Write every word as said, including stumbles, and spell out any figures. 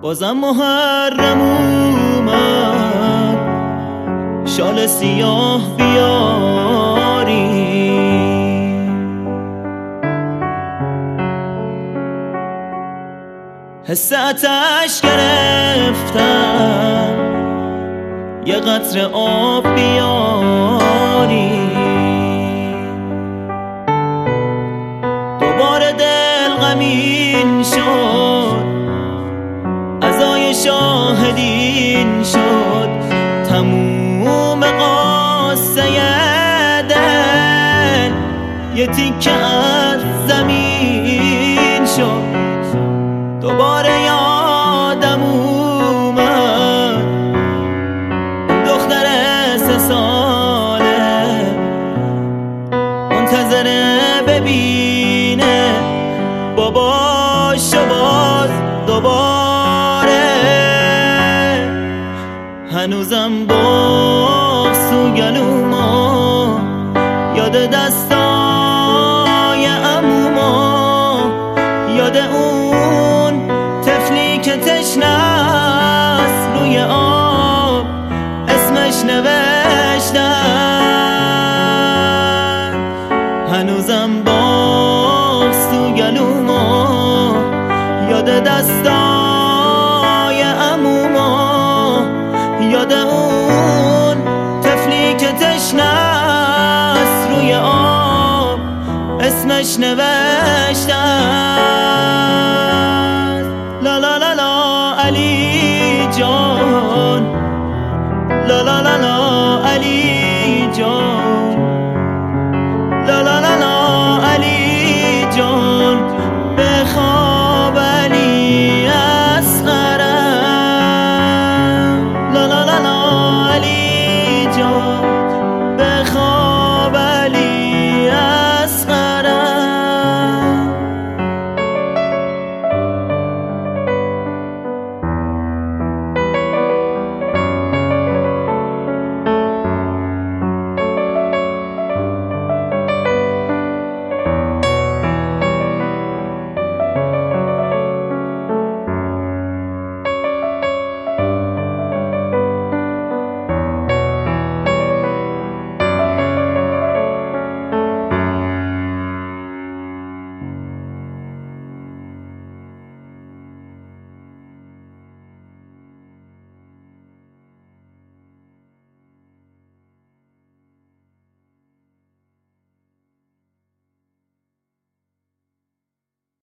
بازم محرم اومد شال سیاه بیاری، حس آتش گرفتم یه قطره آب بیاری. دوباره دل غمین شد، عزای شاهدین شد، تموم قصه دل یه تیکه از زمین شد. دوباره یادم اومد دختر سه ساله منتظره ببینه باباشو باز دوباره. هنوزم بغض تو گلوما، یاد دستای عموما، یاد اون طفلی که تشنه‌ست روی آب اسمش نوشتن. هنوزم بغض تو گلوما، یاد دستای عموما، یاد اون طفلی که تشنه‌ست روی آب اسمش نوشتن. لا لا لا لا علی جان، لا لا لا لا علی